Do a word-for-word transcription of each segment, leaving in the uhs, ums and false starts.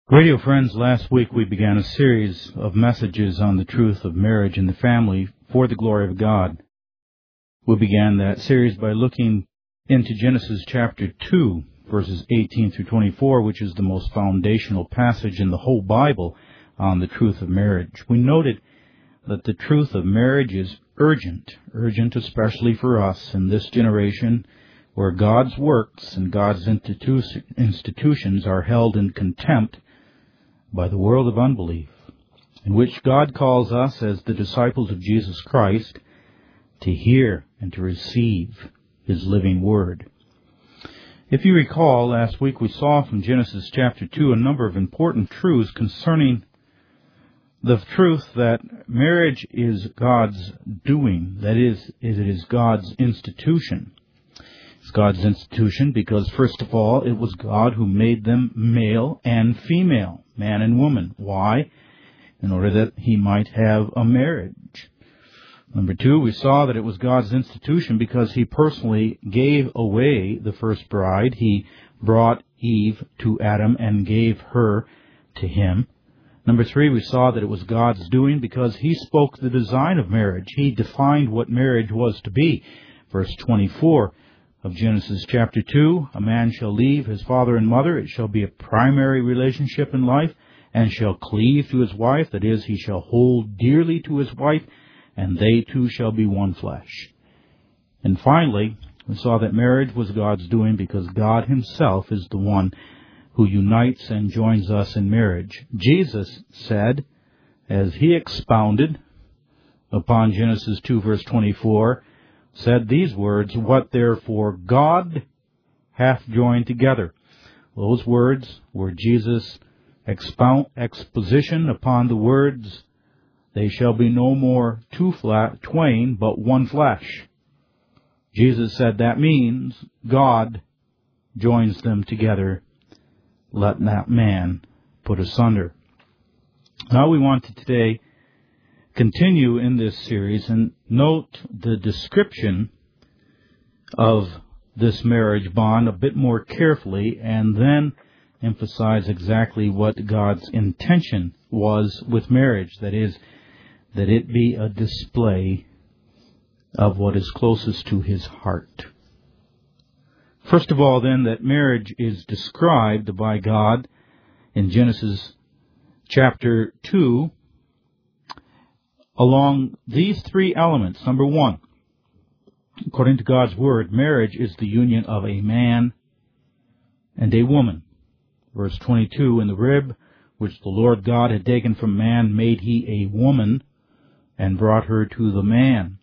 Radio friends, last week we began a series of messages on the truth of marriage and the family for the glory of God. We began that series by looking into Genesis chapter two, verses eighteen through twenty-four, which is the most foundational passage in the whole Bible on the truth of marriage. We noted that the truth of marriage is urgent, urgent especially for us in this generation where God's works and God's institu- institutions are held in contempt by the world of unbelief, in which God calls us as the disciples of Jesus Christ to hear and to receive His living Word. If you recall, last week we saw from Genesis chapter two a number of important truths concerning the truth that marriage is God's doing, that is, it is God's institution. It's God's institution because, first of all, it was God who made them male and female, man and woman. Why? In order that He might have a marriage. Number two, we saw that it was God's institution because He personally gave away the first bride. He brought Eve to Adam and gave her to him. Number three, we saw that it was God's doing because He spoke the design of marriage. He defined what marriage was to be. Verse twenty-four of Genesis chapter two, a man shall leave his father and mother, it shall be a primary relationship in life, and shall cleave to his wife, that is, he shall hold dearly to his wife, and they two shall be one flesh. And finally, we saw that marriage was God's doing because God Himself is the one who unites and joins us in marriage. Jesus said, as He expounded upon Genesis two verse twenty-four, said these words, "What therefore God hath joined together." Those words were Jesus' expound, exposition upon the words, "They shall be no more two flat, twain, but one flesh." Jesus said that means God joins them together. Let that man put asunder. Now we want to today continue in this series and note the description of this marriage bond a bit more carefully and then emphasize exactly what God's intention was with marriage. That is, that it be a display of what is closest to His heart. First of all, then, that marriage is described by God in Genesis chapter two along these three elements. Number one, according to God's Word, marriage is the union of a man and a woman. Verse twenty-two, "In the rib which the Lord God had taken from man made He a woman, and brought her to the man."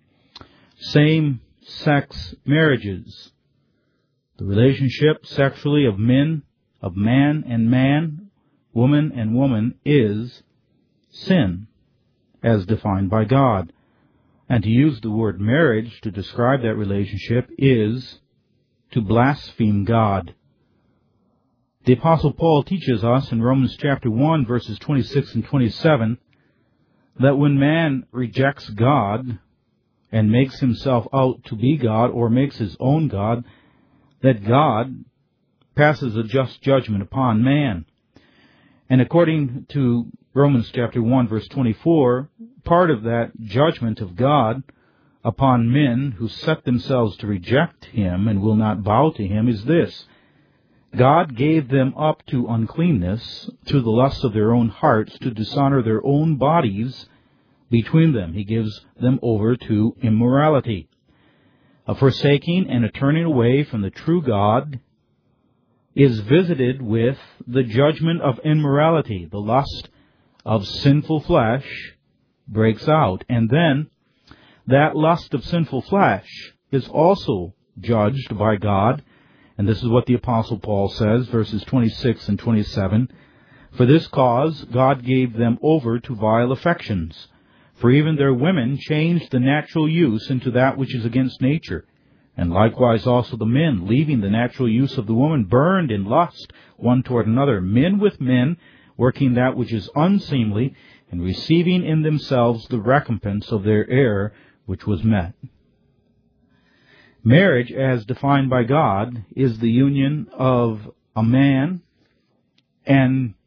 Same-sex marriages, the relationship sexually of men, of man and man, woman and woman, is sin, as defined by God. And to use the word marriage to describe that relationship is to blaspheme God. The Apostle Paul teaches us in Romans chapter one, verses twenty-six and twenty-seven, that when man rejects God and makes himself out to be God or makes his own God, that God passes a just judgment upon man. And according to Romans chapter one, verse twenty-four, part of that judgment of God upon men who set themselves to reject Him and will not bow to Him is this: God gave them up to uncleanness through the lusts of their own hearts to dishonor their own bodies between them. He gives them over to immorality. A forsaking and a turning away from the true God is visited with the judgment of immorality. The lust of sinful flesh breaks out. And then that lust of sinful flesh is also judged by God. And this is what the Apostle Paul says, verses twenty-six and twenty-seven. "For this cause God gave them over to vile affections. For even their women changed the natural use into that which is against nature. And likewise also the men, leaving the natural use of the woman, burned in lust one toward another, men with men, working that which is unseemly, and receiving in themselves the recompense of their error which was met." Marriage, as defined by God, is the union of a man and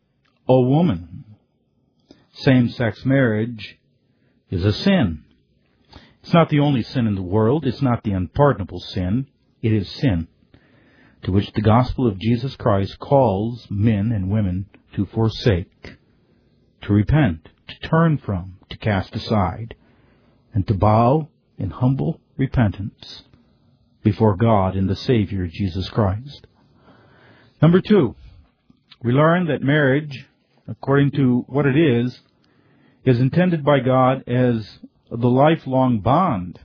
a woman. Same-sex marriage is a sin. It's not the only sin in the world. It's not the unpardonable sin. It is sin, to which the gospel of Jesus Christ calls men and women to forsake, to repent, to turn from, to cast aside, and to bow in humble repentance before God and the Savior, Jesus Christ. Number two, we learn that marriage, according to what it is, is intended by God as the lifelong bond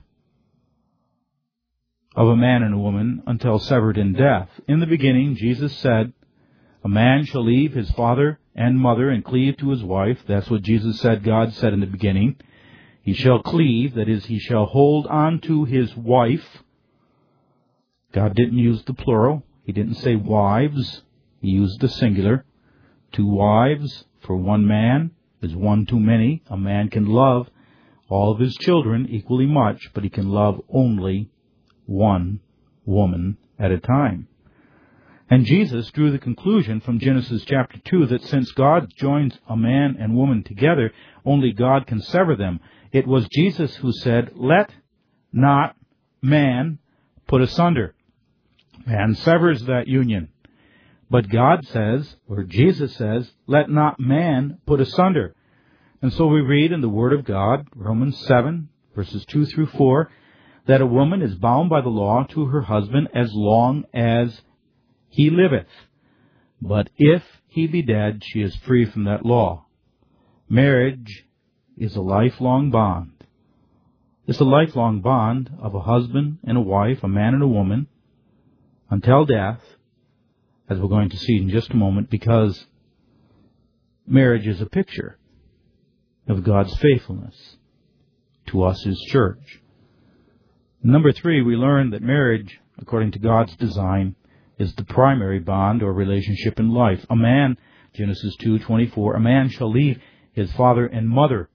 of a man and a woman until severed in death. In the beginning, Jesus said, a man shall leave his father and mother and cleave to his wife. That's what Jesus said, God said in the beginning. He shall cleave, that is, he shall hold on to his wife. God didn't use the plural. He didn't say wives. He used the singular. Two wives for one man is one too many. A man can love all of his children equally much, but he can love only one woman at a time. And Jesus drew the conclusion from Genesis chapter two that since God joins a man and woman together, only God can sever them. It was Jesus who said, let not man put asunder. Man severs that union. But God says, or Jesus says, let not man put asunder. And so we read in the Word of God, Romans seven, verses two through four, that a woman is bound by the law to her husband as long as he liveth. But if he be dead, she is free from that law. Marriage is a lifelong bond. It's a lifelong bond of a husband and a wife, a man and a woman, until death, as we're going to see in just a moment, because marriage is a picture of God's faithfulness to us, His church. Number three, we learn that marriage, according to God's design, is the primary bond or relationship in life. A man, Genesis two twenty-four, a man shall leave his father and mother.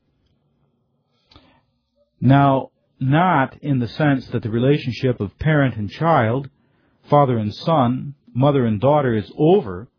Now, not in the sense that the relationship of parent and child, father and son, mother and daughter is over,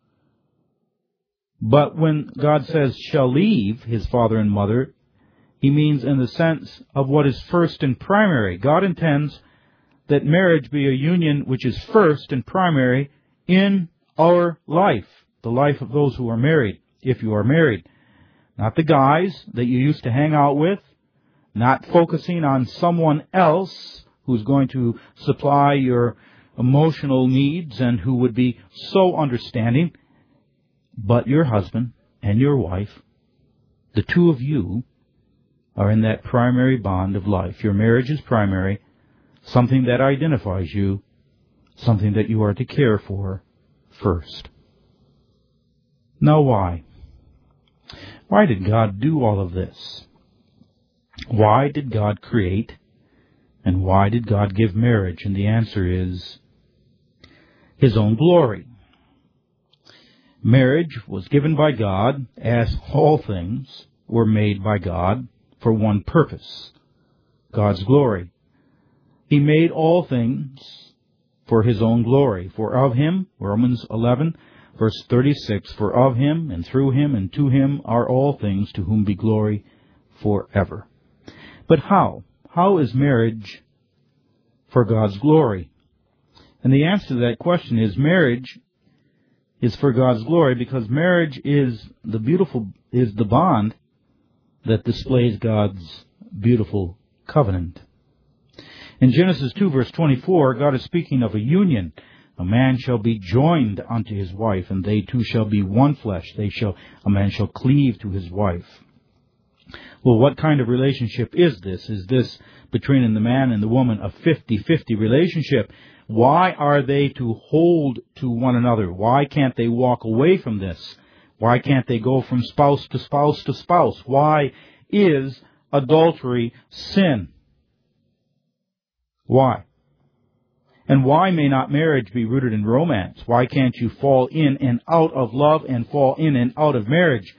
but when God says shall leave his father and mother, He means in the sense of what is first and primary. God intends that marriage be a union which is first and primary in our life, the life of those who are married, if you are married. Not the guys that you used to hang out with, not focusing on someone else who's going to supply your emotional needs and who would be so understanding, but your husband and your wife, the two of you, are in that primary bond of life. Your marriage is primary, something that identifies you, something that you are to care for first. Now why? Why did God do all of this? Why did God create? And why did God give marriage? And the answer is His own glory. Marriage was given by God, as all things were made by God, for one purpose, God's glory. He made all things for His own glory. For of Him, Romans eleven, verse thirty-six, for of Him, and through Him, and to Him are all things, to whom be glory forever. But how? How is marriage for God's glory? And the answer to that question is marriage is for God's glory because marriage is the beautiful, is the bond that displays God's beautiful covenant. In Genesis two, verse twenty-four, God is speaking of a union. A man shall be joined unto his wife, and they two shall be one flesh. They shall, a man shall cleave to his wife. Well, what kind of relationship is this? Is this between the man and the woman a fifty-fifty relationship? Why are they to hold to one another? Why can't they walk away from this? Why can't they go from spouse to spouse to spouse? Why is adultery sin? Why? And why may not marriage be rooted in romance? Why can't you fall in and out of love and fall in and out of marriage?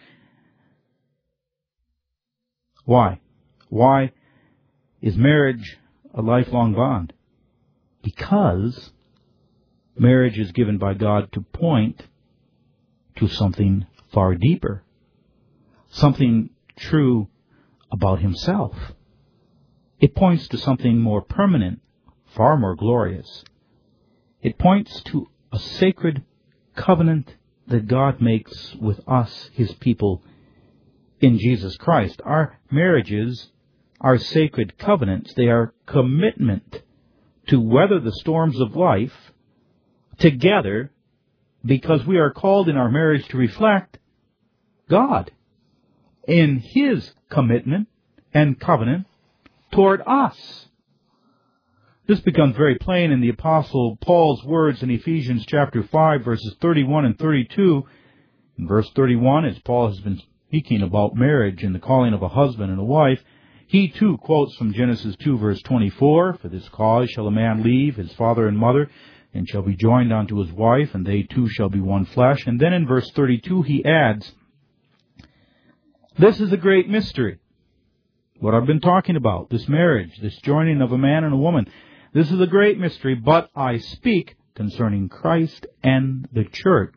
Why? Why is marriage a lifelong bond? Because marriage is given by God to point to something far deeper, something true about himself. It points to something more permanent, far more glorious. It points to a sacred covenant that God makes with us, his people, in Jesus Christ. Our marriages are sacred covenants. They are commitment to weather the storms of life together, because we are called in our marriage to reflect God in his commitment and covenant toward us. This becomes very plain in the Apostle Paul's words in Ephesians chapter five, verses thirty-one and thirty-two. In verse thirty-one, as Paul has been speaking about marriage and the calling of a husband and a wife, he too quotes from Genesis two, verse twenty-four, "For this cause shall a man leave his father and mother, and shall be joined unto his wife, and they two shall be one flesh." And then in verse thirty-two he adds, "This is a great mystery." What I've been talking about, this marriage, this joining of a man and a woman. This is a great mystery, but I speak concerning Christ and the church.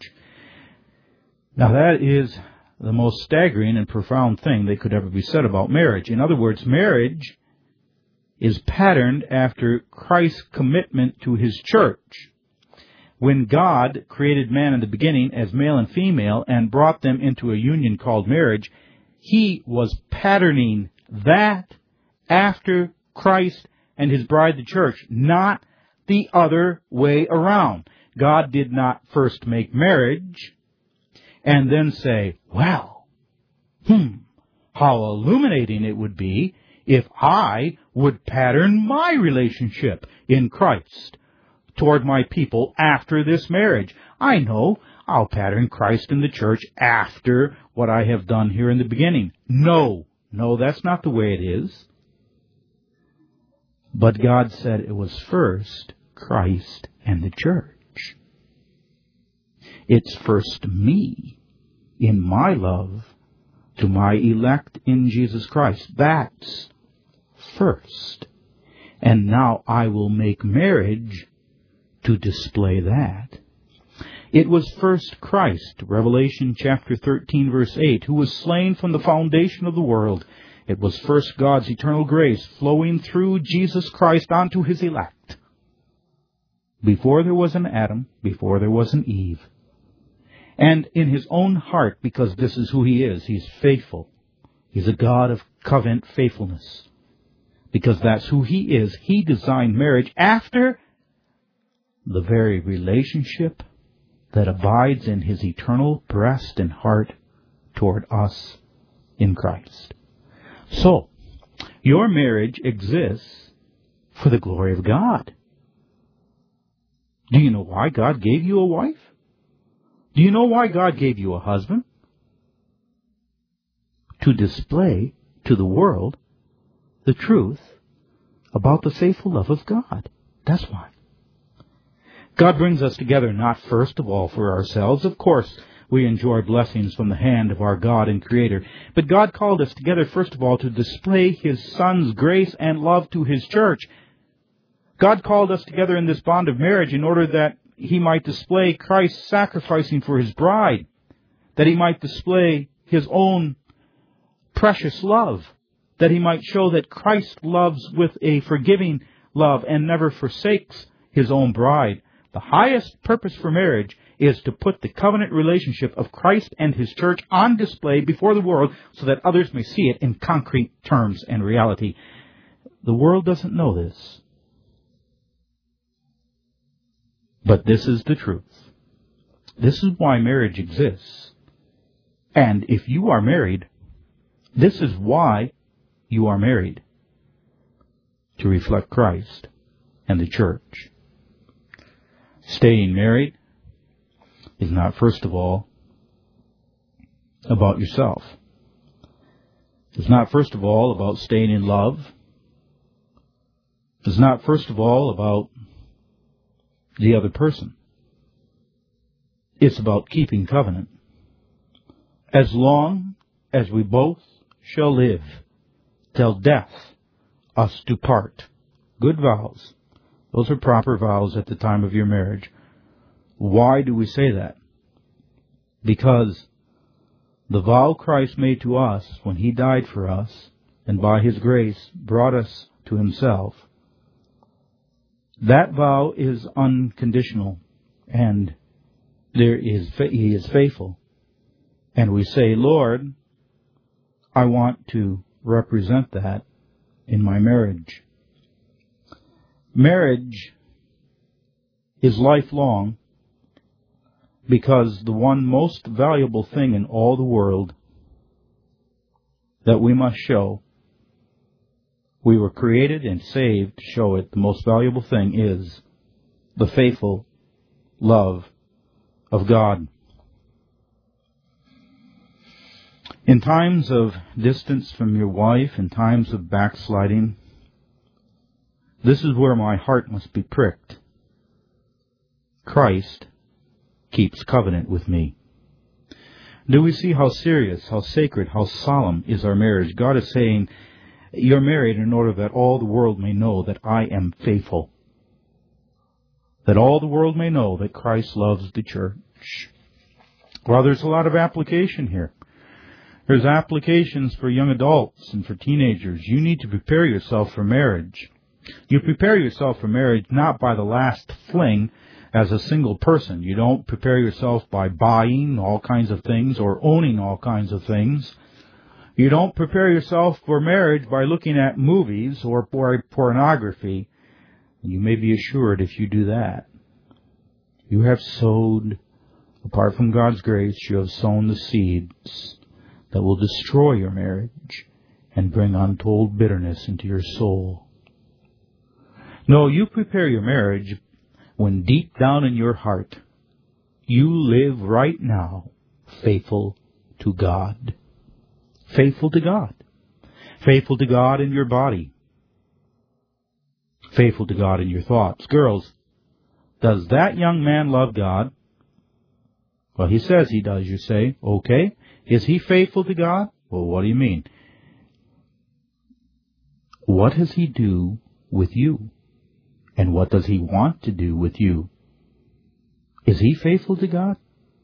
Now that is the most staggering and profound thing that could ever be said about marriage. In other words, marriage is patterned after Christ's commitment to his church. When God created man in the beginning as male and female and brought them into a union called marriage, he was patterning that after Christ and his bride, the church, not the other way around. God did not first make marriage and then say, well, hmm, how illuminating it would be if I would pattern my relationship in Christ toward my people after this marriage. I know I'll pattern Christ in the church after what I have done here in the beginning. No, no, that's not the way it is. But God said it was first Christ and the church. It's first me in my love to my elect in Jesus Christ. That's first. And now I will make marriage to display that. It was first Christ, Revelation chapter thirteen, verse eight, who was slain from the foundation of the world. It was first God's eternal grace flowing through Jesus Christ onto his elect. Before there was an Adam, before there was an Eve. And in his own heart, because this is who he is, he's faithful. He's a God of covenant faithfulness. Because that's who he is, he designed marriage after the very relationship that abides in his eternal breast and heart toward us in Christ. So, your marriage exists for the glory of God. Do you know why God gave you a wife? Do you know why God gave you a husband? To display to the world the truth about the faithful love of God. That's why. God brings us together not first of all for ourselves. Of course, we enjoy blessings from the hand of our God and Creator. But God called us together first of all to display his Son's grace and love to his church. God called us together in this bond of marriage in order that he might display Christ sacrificing for his bride, that he might display his own precious love, that he might show that Christ loves with a forgiving love and never forsakes his own bride. The highest purpose for marriage is to put the covenant relationship of Christ and his church on display before the world so that others may see it in concrete terms and reality. The world doesn't know this. But this is the truth. This is why marriage exists. And if you are married, this is why you are married. To reflect Christ and the church. Staying married is not, first of all, about yourself. It's not, first of all, about staying in love. It's not, first of all, about the other person. It's about keeping covenant. As long as we both shall live, till death us do part. Good vows. Those are proper vows at the time of your marriage. Why do we say that? Because the vow Christ made to us when He died for us, and by His grace brought us to Himself, that vow is unconditional, and there is He is faithful. And we say, Lord, I want to represent that in my marriage. Marriage is lifelong because the one most valuable thing in all the world that we must show, we were created and saved to show it, the most valuable thing is the faithful love of God. In times of distance from your wife, in times of backsliding, this is where my heart must be pricked. Christ keeps covenant with me. Do we see how serious, how sacred, how solemn is our marriage? God is saying, you're married in order that all the world may know that I am faithful. That all the world may know that Christ loves the church. Well, there's a lot of application here. There's applications for young adults and for teenagers. You need to prepare yourself for marriage. You prepare yourself for marriage not by the last fling as a single person. You don't prepare yourself by buying all kinds of things or owning all kinds of things. You don't prepare yourself for marriage by looking at movies or pornography. You may be assured if you do that, you have sowed, apart from God's grace, you have sown the seeds that will destroy your marriage and bring untold bitterness into your soul. No, you prepare your marriage when deep down in your heart you live right now faithful to God. Faithful to God. Faithful to God in your body. Faithful to God in your thoughts. Girls, does that young man love God? Well, he says he does, you say. Okay. Is he faithful to God? Well, what do you mean? What does he do with you? And what does he want to do with you? Is he faithful to God?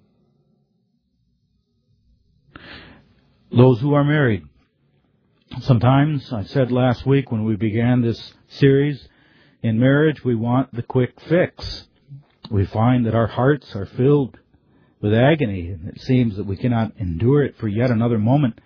Those who are married. Sometimes, I said last week when we began this series, in marriage we want the quick fix. We find that our hearts are filled with agony, and it seems that we cannot endure it for yet another moment.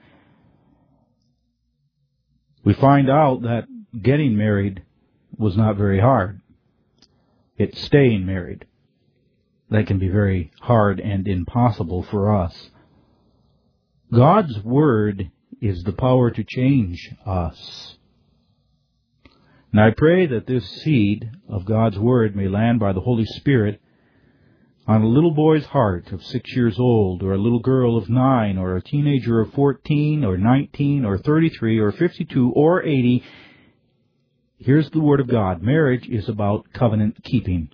We find out that getting married was not very hard. It's staying married that can be very hard and impossible for us. God's Word is the power to change us. And I pray that this seed of God's Word may land by the Holy Spirit on a little boy's heart of six years old, or a little girl of nine, or a teenager of fourteen, or nineteen, or thirty-three, or fifty-two, or eighty. Here's the Word of God. Marriage is about covenant keeping.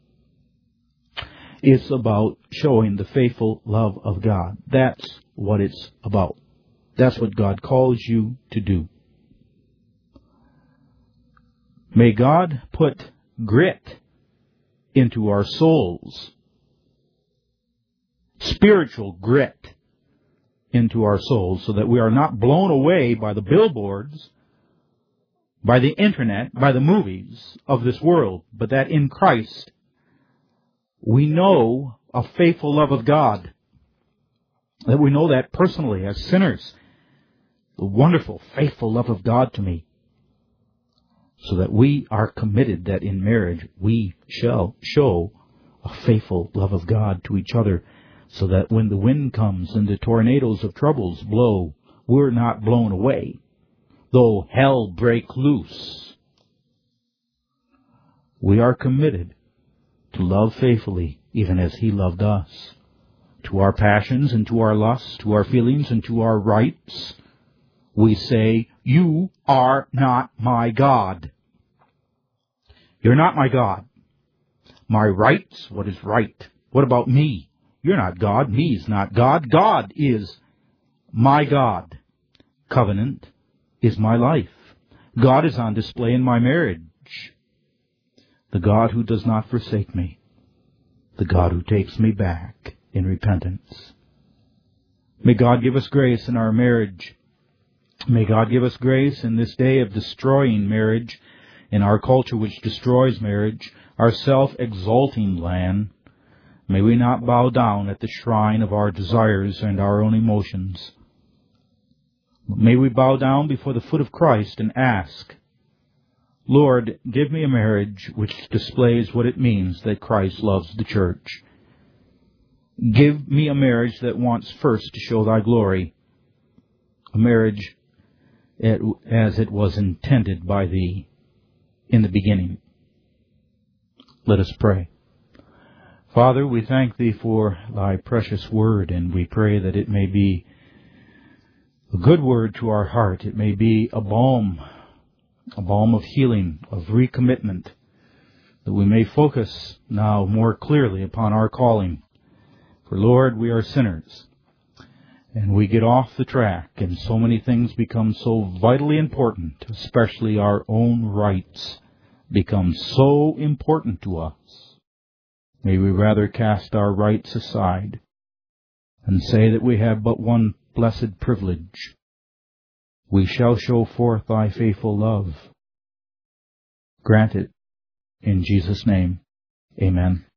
It's about showing the faithful love of God. That's what it's about. That's what God calls you to do. May God put grit into our souls, spiritual grit into our souls, so that we are not blown away by the billboards, by the internet, by the movies of this world, but that in Christ we know a faithful love of God, that we know that personally as sinners, the wonderful, faithful love of God to me, so that we are committed that in marriage we shall show a faithful love of God to each other, so that when the wind comes and the tornadoes of troubles blow, we're not blown away, though hell break loose. We are committed to love faithfully, even as He loved us, to our passions and to our lusts, to our feelings and to our rights. We say, you are not my God. You're not my God. My rights, what is right? What about me? You're not God. Me is not God. God is my God. Covenant is my life. God is on display in my marriage. The God who does not forsake me. The God who takes me back in repentance. May God give us grace in our marriage. May God give us grace in this day of destroying marriage, in our culture which destroys marriage, our self-exalting land. May we not bow down at the shrine of our desires and our own emotions. May we bow down before the foot of Christ and ask, Lord, give me a marriage which displays what it means that Christ loves the church. Give me a marriage that wants first to show thy glory, a marriage as it was intended by thee in the beginning. Let us pray. Father, we thank thee for thy precious word, and we pray that it may be a good word to our heart. It may be a balm, a balm of healing, of recommitment, that we may focus now more clearly upon our calling. For, Lord, we are sinners, and we get off the track, and so many things become so vitally important, especially our own rights become so important to us. May we rather cast our rights aside and say that we have but one blessed privilege. We shall show forth thy faithful love. Grant it in Jesus' name. Amen.